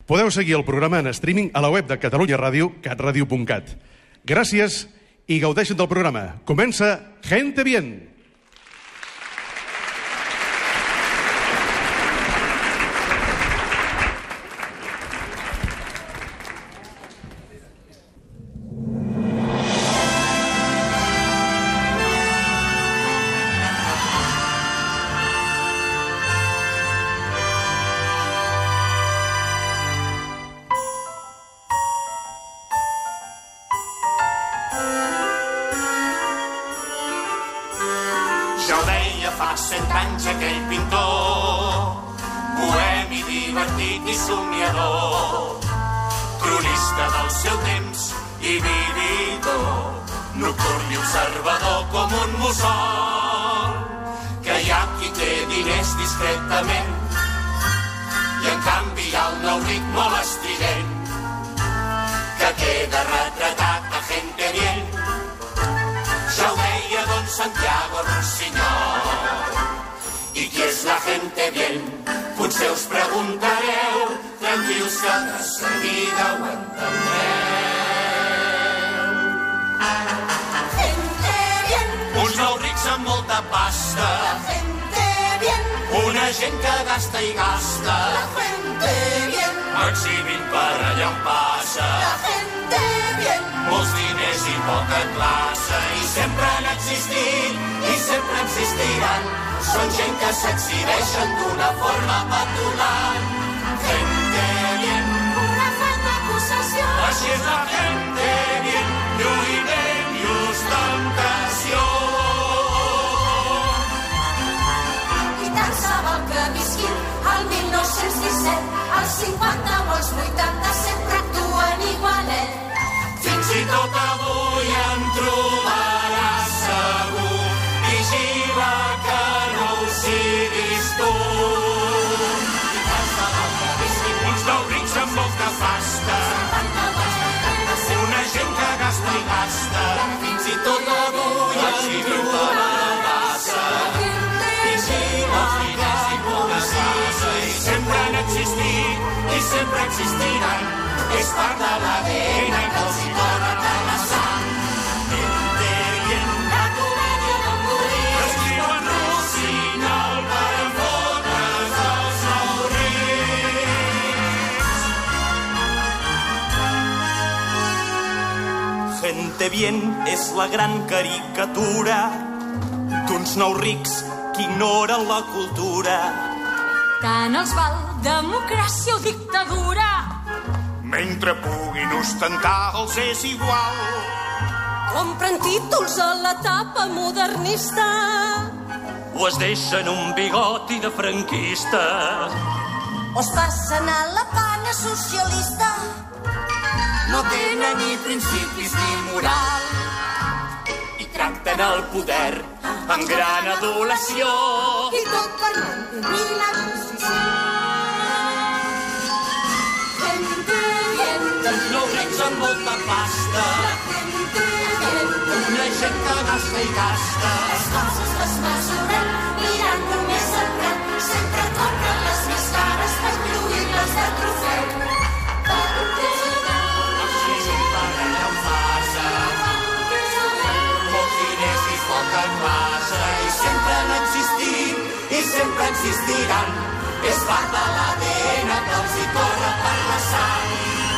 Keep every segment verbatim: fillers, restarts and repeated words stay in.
Podeu seguir el programa en streaming a la web de Catalunya Ràdio, catradio punt cat. Gràcies i gaudeixen del programa. Comença Gente Bien. Gente Bien és la gran caricatura d'uns nous rics que ignoren la cultura. Tant els val democràcia o dictadura. Mentre puguin ostentar els és igual. Compren títols a l'etapa modernista. O es deixen un bigoti de franquista. O es passen a la pana socialista. No tenen ni principis ni moral i tracten el poder amb gran adulació. I tot per mantenir la posició. Gente bien. Uns nous rics amb molta pasta. La gente bien. Una gent que gasta i gasta. Les coses les mesuren mirant només el preu. Sempre compren les més cares per lluir-les de trofeu. Perquè i sempre han existit i sempre existiran. És part de l'A D N que els hi corre per la sang.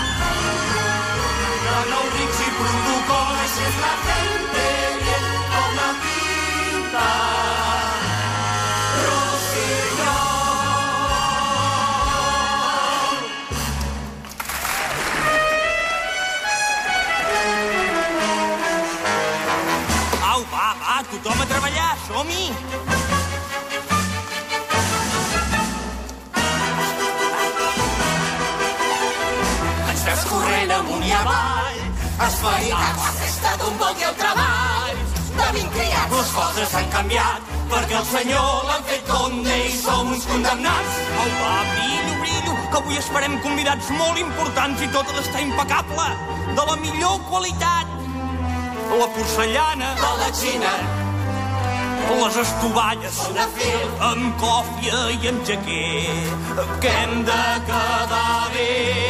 De nous rics i protocols és la gente bien com la pinta Rossinyol. Au, va, va, tothom a treballar, som-hi! Ens veus corrent amunt i avall, esferinats, la festa d'un vol i el treball. De vint criats, les coses han canviat, perquè el senyor l'han fet conde i som uns condemnats. Au, va, brillo, brillo, que avui esperem convidats molt importants i tot ha d'estar impecable, de la millor qualitat. La porcellana de la Xina, les estovalles de fil, amb còfia i amb jaquer, que hem de quedar bé.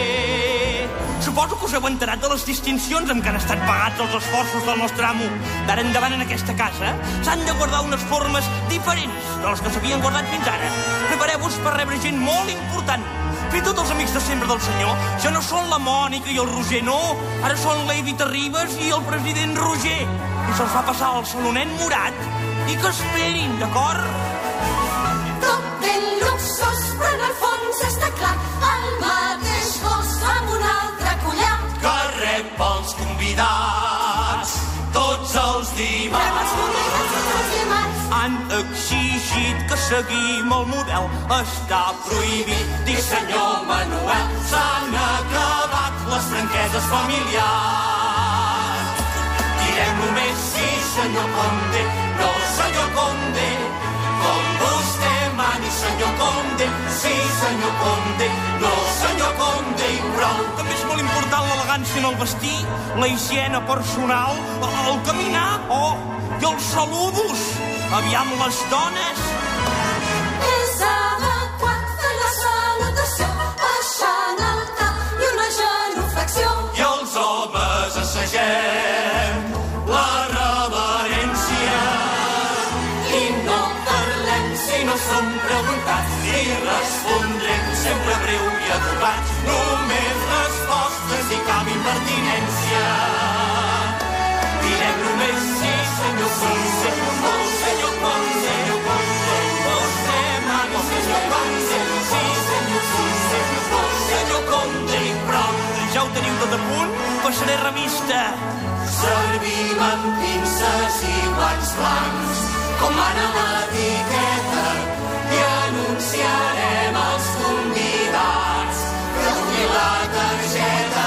suposo que us heu enterat de les distincions amb què han estat pagats els esforços del nostre amo. D'ara endavant en aquesta casa s'han de guardar unes formes diferents de les que s'havien guardat fins ara. Prepareu-vos per rebre gent molt important. Fins tots els amics de sempre del senyor ja no són la Mònica i el Roger, no. Ara són l'Evita Ribas i el president Roger. I se'ls fa passar el salonet morat i que esperin, d'acord? Tot ben luxós, però en el fons està clar, el mateix gos amb un altre collar. Que rep els convidats tots els dimarts. Rep els convidats tots els dimarts. Han exigit que seguim el model. Està prohibit dir Senyor Manuel, s'han acabat les franqueses familiars. Direm només sí, senyor Conde, no, senyor Conde. Com vostè mani, senyor Conde, sí, senyor Conde, no, senyor Conde, i prou. També és molt important l'elegància en el vestir, la higiene personal, el caminar, oh, i els saludos. Aviam les dones. És adequat fer la salutació, baixant el cap i una genuflexió. I els homes assagem la reverència i no parlem si no som preguntats i respondrem sempre breu i educats, només respostes i cap impertinència. Direm només sí, senyor Conde, no, senyor Conde, senyor Conde, vostè mani, senyor Conde, sí, senyor Conde, no, senyor Conde, i prou. Ja ho teniu tot a punt? Passaré revista. Servim amb pinces i guants blancs, com mana l'etiqueta, i anunciarem els convidats que doni la targeta.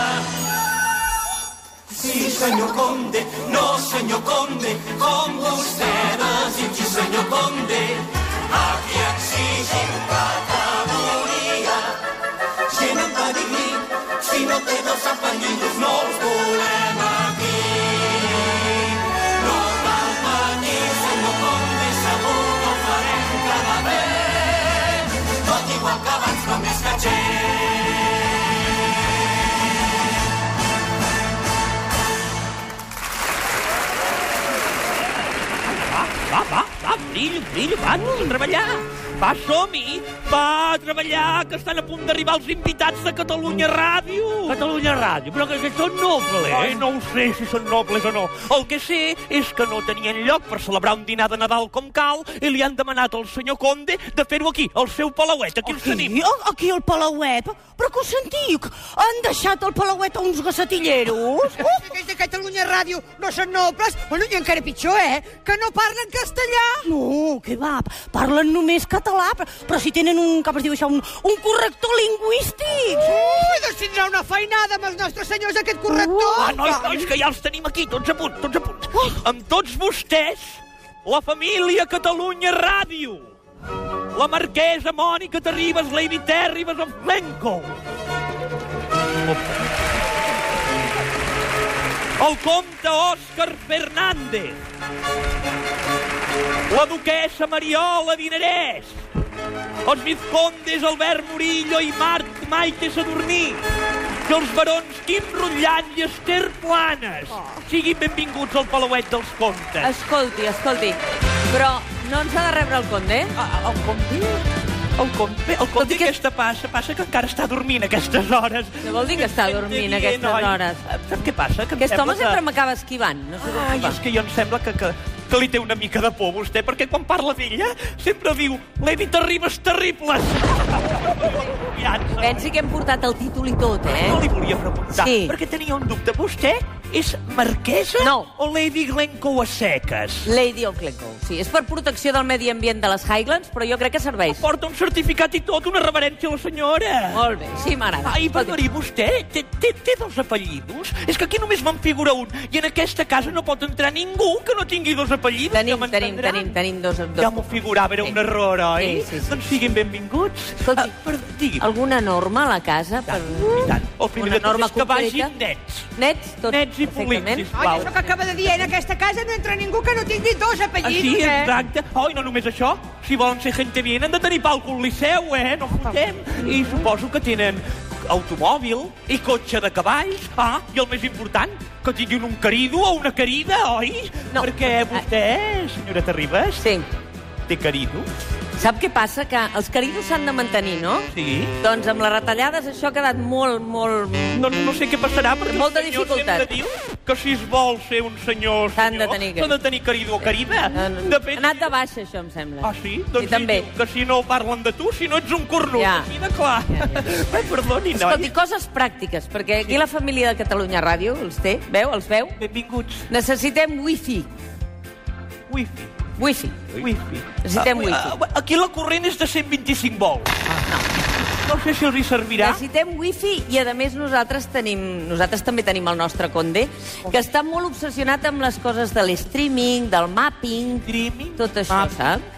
Sí, senyor Conde, no, senyor Conde, com vostè desitgi, senyor Conde. Aquí exigim categoria, gent amb pedigrí, si no té dos apellidos no els volem aquí. No cal patir, senyor Conde, segur que ho farem cada vez, tot igual que abans, només que gent. Va, va, va, brillo, brillo, va, a treballar. Va, som-hi, va a treballar, que estan a punt d'arribar els invitats de Catalunya Ràdio. Catalunya Ràdio, però que, que són nobles. Ai, no ho sé si són nobles o no. El que sé és que no tenien lloc per celebrar un dinar de Nadal com cal i li han demanat al senyor Conde de fer-ho aquí, al seu palauet. Aquí els tenim. Aquí al palauet? Però que ho sentiu? Han deixat el palauet a uns gassatilleros? Uh, aquells de Catalunya Ràdio no són nobles? Bueno, i encara pitjor, eh? Que no parlen castellà. No, què va? Parlen només català, però, però si tenen un, com es diu això, un, un corrector lingüístic. Ui, doncs tindrà una feinada amb els nostres senyors, aquest corrector. Ah, nois, nois, que ja els tenim aquí, tots a punt, tots a punt. Oh. Amb tots vostès, la família Catalunya Ràdio. La marquesa Mònica Terribas, Lady Terribas of Glencoe. El comte Òscar Fernández. La duquessa Mariola Dinarès. Els vizcondes Albert Murillo i Marc Maite Sadurní. I els barons Quim Rotllant i Esther Planes. Oh. Siguin benvinguts al palauet dels comtes. Escolti, escolti, però no ens ha de rebre el conde? Ah, el conde? El conde? El conde que... aquesta passa, passa que encara està dormint a aquestes hores. Què vol dir que està dormint a aquestes noi. hores? Sap què passa? Que Aquest home que... sempre m'acaba esquivant. No sé Ai, és que jo em sembla que, que, que li té una mica de por, vostè, perquè quan parla d'ella sempre diu l'Evi Terribas terribles. Pensi que hem portat el títol i tot, eh? No li volia preguntar, Sí. perquè tenia un dubte. Vostè és marquesa No. o Lady Glencoe a seques? Lady of Glencoe, sí. És per protecció del medi ambient de les Highlands, però jo crec que serveix. Porta un certificat i tot, una reverència a la senyora. Molt bé, sí, m'agrada. Ai, Escolti, perdoni, vostè té, té, té dos apellidos? És que aquí només me'n figura un, i en aquesta casa no pot entrar ningú que no tingui dos apellidos. Tenim, ja tenim, tenim, tenim dos... dos. Ja m'ho figurava, era Sí. un error, oi? Sí, sí, sí. Doncs siguin benvinguts. Escolti, Ah, per, digui'm. alguna norma a la casa? Per... I tant. El primer Una de tot norma és que concreta? vagin nets. Nets? Tot Nets i perfectament. polits, Ai, sisplau. això que acaba de dir, en aquesta casa no entra ningú que no tingui dos Ah, apellidos, sí, eh? exacte. Oh, i no només això. Si volen ser gente bien, han de tenir palco al Liceu, eh? No fotem. I suposo que tenen automòbil i cotxe de cavalls, ah, i el més important, que tinguin un querido o una querida, oi? No. Perquè vostè, senyoreta Ribas, Sí. té querido. Sap què passa? Que els queridos s'han de mantenir, no? Sí. Doncs amb les retallades això ha quedat molt, molt... No, no sé què passarà, perquè Molta el senyor dificultat. sempre diu que si es vol ser un senyor S'han de senyor, tenir s'ha de tenir querido o querida. Ha Depèn... anat de baixa, això, em sembla. Ah, sí? Doncs Sí, també. diu que si no parlen de tu, si no ets un cornut, Ja. així de clar. Ja, ja. Ai, perdoni, noi. Escolti, coses pràctiques, perquè aquí la família de Catalunya Ràdio els té, veu, els veu? Benvinguts. Necessitem wifi. Wifi. Wifi. Wifi. Necessitem Ah, wifi. ah, aquí la corrent és de cent vint-i-cinc volts. No sé si els hi servirà. Necessitem wifi i, a més, nosaltres tenim, nosaltres també tenim el nostre Conde, que està molt obsessionat amb les coses de l'streaming, del mapping, Streaming? tot això, Mapping. saps?